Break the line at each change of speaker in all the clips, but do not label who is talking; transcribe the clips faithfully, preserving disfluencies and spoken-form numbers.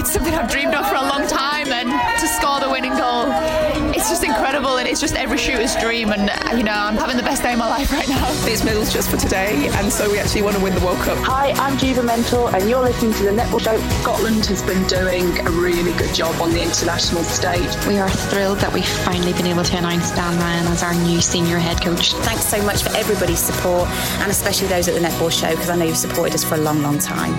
something I've dreamed of for a long time, and to score the winning goal, it's just incredible, and it's just every shooter's dream, and you know, I'm having the best day of my life right now.
It's medals just for today, and so we actually want to win the World Cup.
Hi, I'm Juva Mental, and you're listening to the Netball Show.
Scotland has been doing a really good job on the international stage.
We are thrilled that we've finally been able to announce Dan Ryan as our new senior head coach.
Thanks so much for everybody's support, and especially those at the Netball Show, because I know you've supported us for a long, long time.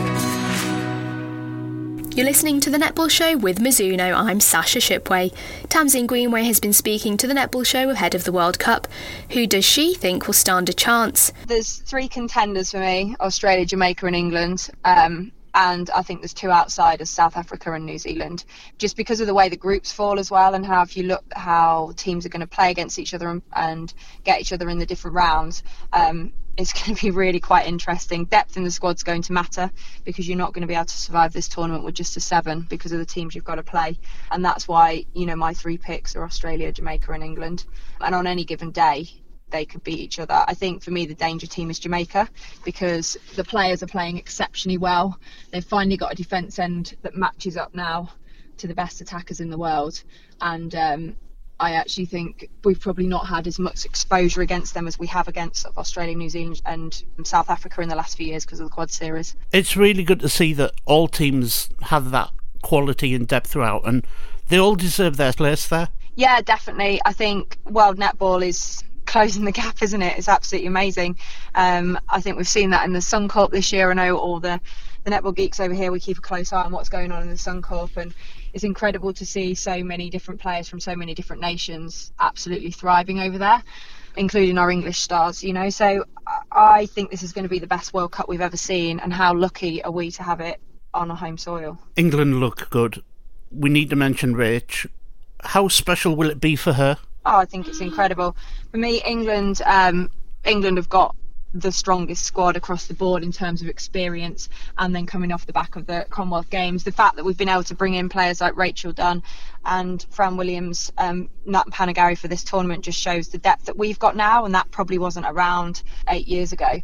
You're listening to The Netball Show with Mizuno. I'm Sasha Shipway. Tamsin Greenway has been speaking to The Netball Show ahead of the World Cup. Who does she think will stand a chance?
There's three contenders for me, Australia, Jamaica and England. Um, and I think there's two outsiders, South Africa and New Zealand, just because of the way the groups fall as well, and how if you look at how teams are going to play against each other and, and get each other in the different rounds, um, it's going to be really quite interesting. Depth in the squad's going to matter, because you're not going to be able to survive this tournament with just a seven because of the teams you've got to play. And that's why, you know, my three picks are Australia, Jamaica and England. And on any given day, they could beat each other. I think for me the danger team is Jamaica, because the players are playing exceptionally well. They've finally got a defence end that matches up now to the best attackers in the world. And um, I actually think we've probably not had as much exposure against them as we have against Australia, New Zealand and South Africa in the last few years because of the Quad Series.
It's really good to see that all teams have that quality and depth throughout, and they all deserve their place there.
Yeah, definitely. I think World Netball is closing the gap, isn't it? It's absolutely amazing. Um, I think we've seen that in the Suncorp this year. I know all the, the netball geeks over here, we keep a close eye on what's going on in the Suncorp, and it's incredible to see so many different players from so many different nations absolutely thriving over there, including our English stars, you know. So I think this is going to be the best World Cup we've ever seen, and how lucky are we to have it on a home soil.
England look good. We need to mention Rach. How special will it be for her?
Oh, I think it's incredible. For me, England, um, England have got the strongest squad across the board in terms of experience, and then coming off the back of the Commonwealth Games, the fact that we've been able to bring in players like Rachel Dunn and Fran Williams, um, Nat Panagari for this tournament just shows the depth that we've got now, and that probably wasn't around eight years ago.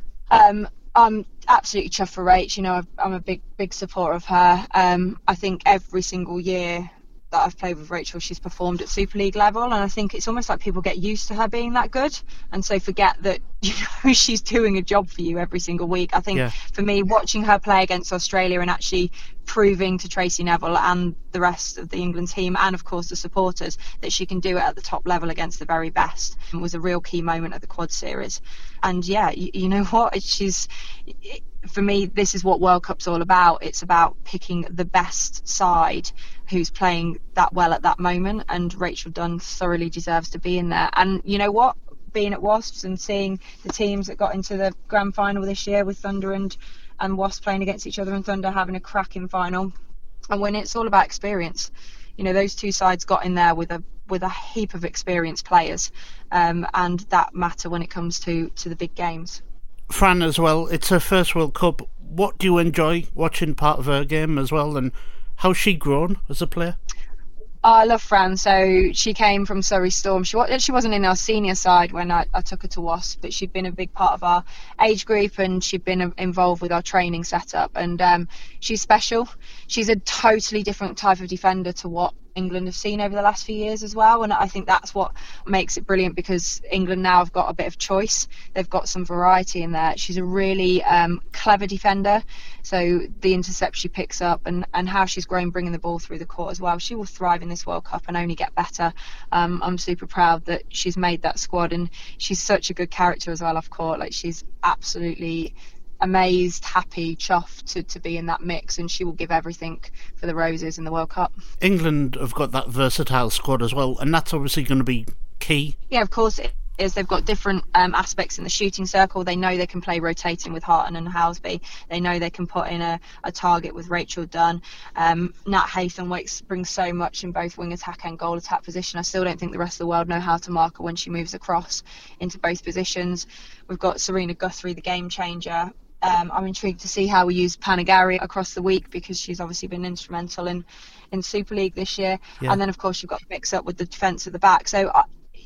Um, I'm absolutely chuffed for Rach. You know, I'm a big, big supporter of her. Um, I think every single year that I've played with Rachel, she's performed at Super League level, and I think it's almost like people get used to her being that good, and so forget that, you know, she's doing a job for you every single week. I think yeah. For me, watching her play against Australia and actually proving to Tracy Neville and the rest of the England team, and of course the supporters, that she can do it at the top level against the very best, it was a real key moment at the Quad Series. And yeah, you, you know what, she's it, for me, this is what World Cup's all about. It's about picking the best side who's playing that well at that moment, and Rachel Dunn thoroughly deserves to be in there. And you know what, being at Wasps and seeing the teams that got into the grand final this year with Thunder and, and Wasps playing against each other, and Thunder having a cracking final, and when it's all about experience. You know, those two sides got in there with a with a heap of experienced players, um, and that matter when it comes to, to the big games.
Fran as well, it's her first World Cup. What do you enjoy watching part of her game as well, and how's she grown as a player?
Oh, I love Fran. So she came from Surrey Storm. She, she wasn't in our senior side when I, I took her to Wasps, but she'd been a big part of our age group, and she'd been involved with our training setup. And um, she's special. She's a totally different type of defender to what England have seen over the last few years as well, and I think that's what makes it brilliant, because England now have got a bit of choice. They've got some variety in there. She's a really um, clever defender, so the intercept she picks up and, and how she's grown bringing the ball through the court as well, she will thrive in this World Cup and only get better. um, I'm super proud that she's made that squad, and she's such a good character as well off court. Like, she's absolutely amazed, happy, chuffed to, to be in that mix, and she will give everything for the Roses in the World Cup.
England have got that versatile squad as well, and that's obviously going to be key.
Yeah, of course it is. They've got different um, aspects in the shooting circle. They know they can play rotating with Harton and Housby. They know they can put in a, a target with Rachel Dunn. Um, Nat Haythornthwaite brings so much in both wing attack and goal attack position. I still don't think the rest of the world know how to mark her when she moves across into both positions. We've got Serena Guthrie, the game changer. Um, I'm intrigued to see how we use Panagari across the week, because she's obviously been instrumental in, in Super League this year. Yeah. And then, of course, you've got to mix up with the defence at the back. So uh,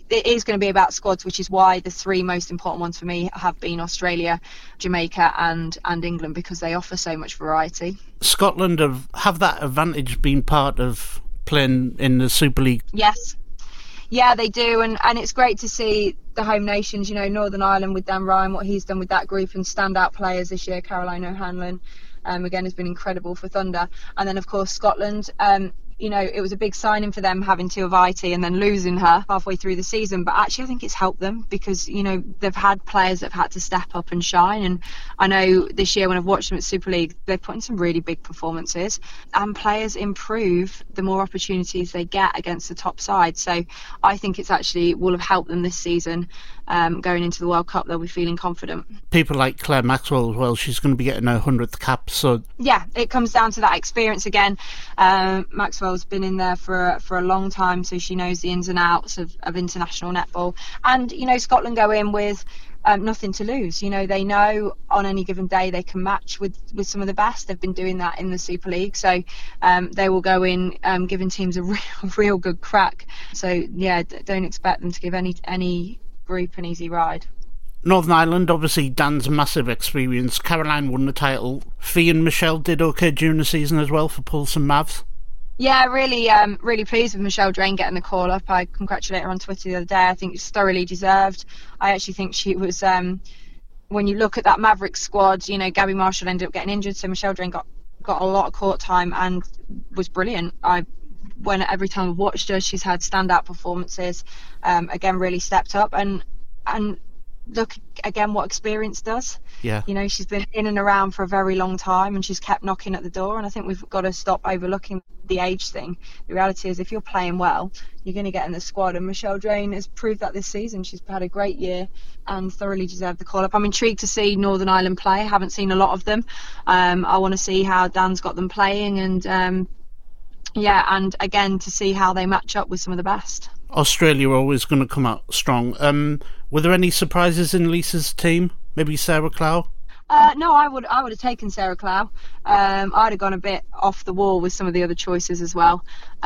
it is going to be about squads, which is why the three most important ones for me have been Australia, Jamaica and, and England, because they offer so much variety.
Scotland have, have that advantage being part of playing in the Super League?
Yes. Yeah, they do, and, and it's great to see the home nations, you know, Northern Ireland with Dan Ryan, what he's done with that group, and standout players this year. Caroline O'Hanlon, um, again, has been incredible for Thunder. And then, of course, Scotland, um, you know, it was a big signing for them having Tuivasa and then losing her halfway through the season. But actually, I think it's helped them because, you know, they've had players that have had to step up and shine. And I know this year when I've watched them at Super League, they've put in some really big performances. And players improve the more opportunities they get against the top side. So I think it's actually will have helped them this season. Um, going into the World Cup, they'll be feeling confident.
People like Claire Maxwell as well, she's going to be getting her hundredth cap. So
yeah, it comes down to that experience again. Um, Maxwell's been in there for for a long time, so she knows the ins and outs of, of international netball. And you know, Scotland go in with um, nothing to lose. You know, they know on any given day they can match with, with some of the best. They've been doing that in the Super League, so um, they will go in um, giving teams a real, real good crack. So yeah, d- don't expect them to give any any group an easy ride.
Northern Ireland, obviously Dan's massive experience. Caroline won the title. Fee and Michelle did okay during the season as well for Pulse and Mavs.
Yeah, really, um, really pleased with Michelle Drain getting the call up. I congratulate her on Twitter the other day. I think it's thoroughly deserved. I actually think she was, um, when you look at that Mavericks squad, you know, Gabby Marshall ended up getting injured, so Michelle Drain got, got a lot of court time and was brilliant. I when every time I've watched her, she's had standout performances. Um, again, really stepped up and and look again what experience does.
Yeah.
You know, she's been in and around for a very long time and she's kept knocking at the door, and I think we've got to stop overlooking the age thing. The reality is if you're playing well, you're going to get in the squad, and Michelle Drain has proved that this season. She's had a great year and thoroughly deserved the call up. I'm intrigued to see Northern Ireland play. I haven't seen a lot of them. Um, I want to see how Dan's got them playing, and um, yeah, and again to see how they match up with some of the best.
Australia are always going to come out strong. Um, were there any surprises in Lisa's team? Maybe Sarah Clow?
Uh, no, I would I would have taken Sarah Clow. Um, I'd have gone a bit off the wall with some of the other choices as well.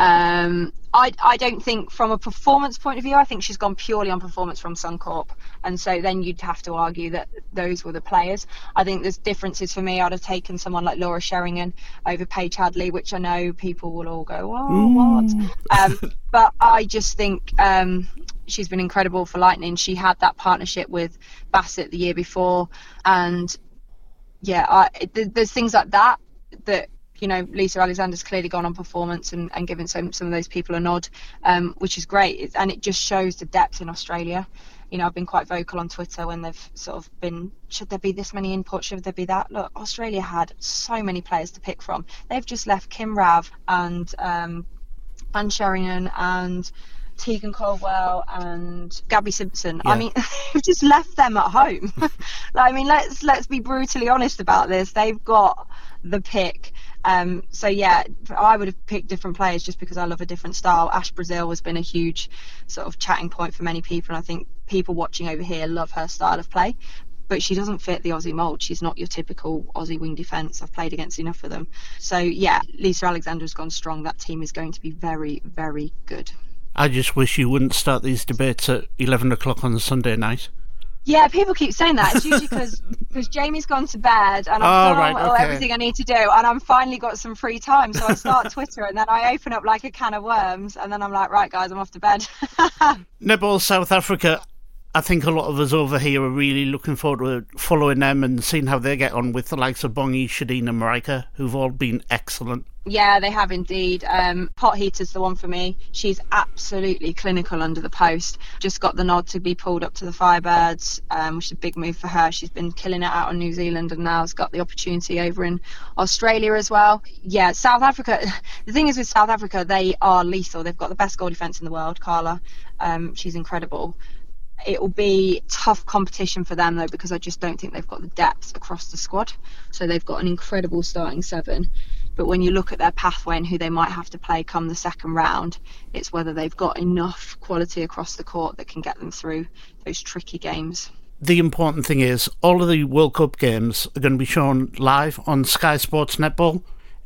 Um, I I don't think from a performance point of view, I think she's gone purely on performance from Suncorp, and so then you'd have to argue that those were the players. I think there's differences for me. I'd have taken someone like Laura Sheringham over Paige Hadley, which I know people will all go, oh, what? Um, but I just think um, she's been incredible for Lightning. She had that partnership with Bassett the year before, and yeah, I, th- there's things like that that, you know, Lisa Alexander's clearly gone on performance and, and given some, some of those people a nod, um, which is great. It's, and it just shows the depth in Australia. You know, I've been quite vocal on Twitter when they've sort of been, should there be this many inputs, should there be that? Look, Australia had so many players to pick from. They've just left Kim Rav and um, Anne Sheringham and Tegan Caldwell and Gabby Simpson. Yeah. I mean, we've just left them at home. like, I mean, let's let's be brutally honest about this. They've got the pick. Um, so yeah, I would have picked different players just because I love a different style. Ash Brazil has been a huge sort of chatting point for many people, and I think people watching over here love her style of play. But she doesn't fit the Aussie mould. She's not your typical Aussie wing defence. I've played against enough of them. So yeah, Lisa Alexander has gone strong. That team is going to be very, very good.
I just wish you wouldn't start these debates at eleven o'clock on a Sunday night.
Yeah, people keep saying that. It's usually because because Jamie's gone to bed and I've
oh,
done
right,
all,
okay.
everything I need to do, and I've finally got some free time. So I start Twitter and then I open up like a can of worms, and then I'm like, right, guys, I'm off to bed.
Netball South Africa. I think a lot of us over here are really looking forward to following them and seeing how they get on with the likes of Bongi, Shadeen and Marika, who've all been excellent.
Yeah, they have indeed. Um, Pot Heater's the one for me. She's absolutely clinical under the post. Just got the nod to be pulled up to the Firebirds, um, which is a big move for her. She's been killing it out in New Zealand and now has got the opportunity over in Australia as well. Yeah, South Africa, the thing is with South Africa, they are lethal. They've got the best goal defence in the world, Carla. Um, she's incredible. It will be tough competition for them though, because I just don't think they've got the depth across the squad. So they've got an incredible starting seven, but when you look at their pathway and who they might have to play come the second round, it's whether they've got enough quality across the court that can get them through those tricky games.
The important thing is all of the World Cup games are going to be shown live on Sky Sports Netball.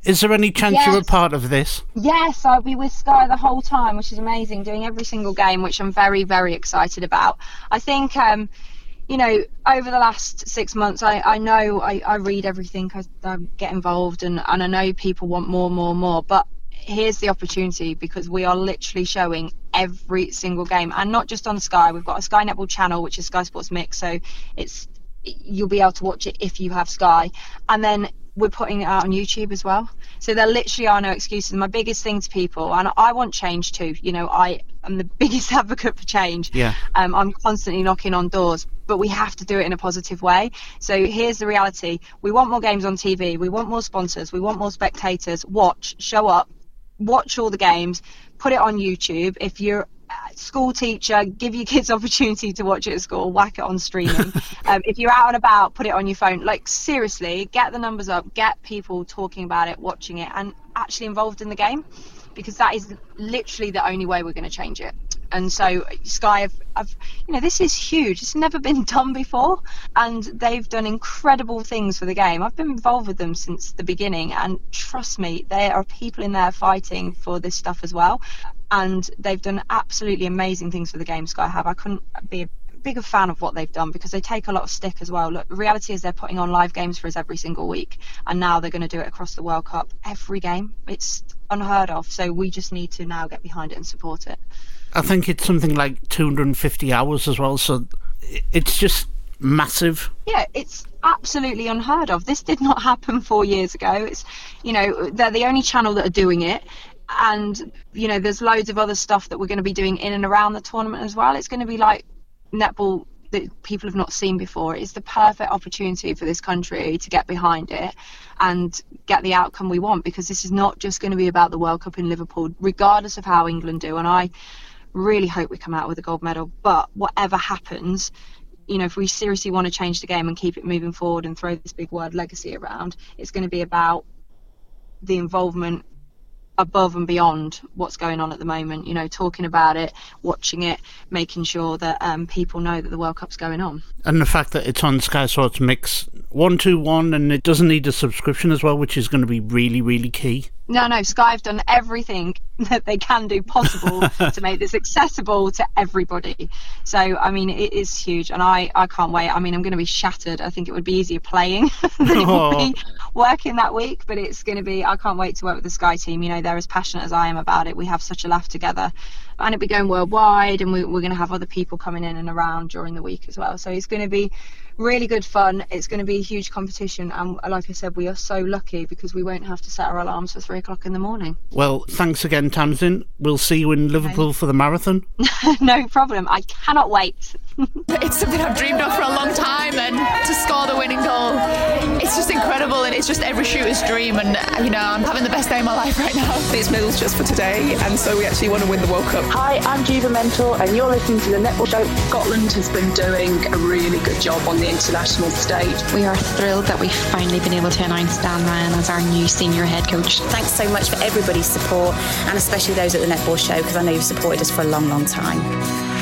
Is there any chance
Yes.
you're a part of this?
Yes, I'll be with Sky the whole time, which is amazing, doing every single game, which I'm very, very excited about. I think, um, you know, over the last six months, I, I know I, I read everything, I, I get involved, and, and I know people want more, more, more, but here's the opportunity, because we are literally showing every single game, and not just on Sky. We've got a Sky Netball channel, which is Sky Sports Mix, so it's you'll be able to watch it if you have Sky, and then we're putting it out on YouTube as well. So there literally are no excuses. My biggest thing to people, and I want change too, you know, I am the biggest advocate for change.
Yeah.
Um, I'm constantly knocking on doors, but we have to do it in a positive way. So here's the reality. We want more games on T V. We want more sponsors. We want more spectators. Watch, show up, watch all the games, put it on YouTube. If you're a school teacher, give your kids opportunity to watch it at school, whack it on streaming. um, if you're out and about, put it on your phone. Like, seriously, get the numbers up, get people talking about it, watching it, and actually involved in the game, because that is literally the only way we're going to change it. And so Sky have, have, you know, this is huge. It's never been done before, and they've done incredible things for the game. I've been involved with them since the beginning, and trust me, there are people in there fighting for this stuff as well. And they've done absolutely amazing things for the game, Sky have. I couldn't be a bigger fan of what they've done, because they take a lot of stick as well. Look, the reality is they're putting on live games for us every single week, and now they're going to do it across the World Cup every game. It's unheard of, so we just need to now get behind it and support it.
I think it's something like two hundred fifty hours as well, so it's just massive.
Yeah, it's absolutely unheard of. This did not happen four years ago. It's, you know, they're the only channel that are doing it. And, you know, there's loads of other stuff that we're going to be doing in and around the tournament as well. It's going to be like netball that people have not seen before. It's the perfect opportunity for this country to get behind it and get the outcome we want, because this is not just going to be about the World Cup in Liverpool, regardless of how England do. And I really hope we come out with a gold medal. But whatever happens, you know, if we seriously want to change the game and keep it moving forward and throw this big word legacy around, it's going to be about the involvement above and beyond what's going on at the moment, you know, talking about it, watching it, making sure that um, people know that the World Cup's going on.
And the fact that it's on Sky Sports Mix one two one, and it doesn't need a subscription as well, which is going to be really, really key.
No, no, Sky have done everything that they can do possible to make this accessible to everybody. So, I mean, it is huge, and I, I can't wait. I mean, I'm going to be shattered. I think it would be easier playing than it would be working that week, but it's going to be, I can't wait to work with the Sky team. You know, they're as passionate as I am about it. We have such a laugh together, and it'll be going worldwide, and we, we're going to have other people coming in and around during the week as well. So it's going to be really good fun. It's going to be a huge competition, and like I said, we are so lucky because we won't have to set our alarms for three o'clock in the morning.
Well, thanks again, Tamsin. We'll see you in Liverpool okay. for the marathon.
No problem. I cannot wait.
It's something I've dreamed of for a long time, and to score the winning goal, it's just incredible, and it's just every shooter's dream, and you know, I'm having the best day of my life right now.
It's medals just for today, and so we actually want to win the World Cup.
Hi, I'm Jiva Mental, and you're listening to the Netball Show.
Scotland has been doing a really good job on the international stage.
We are thrilled that we've finally been able to announce Dan Ryan as our new senior head coach.
Thanks so much for everybody's support, and especially those at the Netball Show, because I know you've supported us for a long, long time.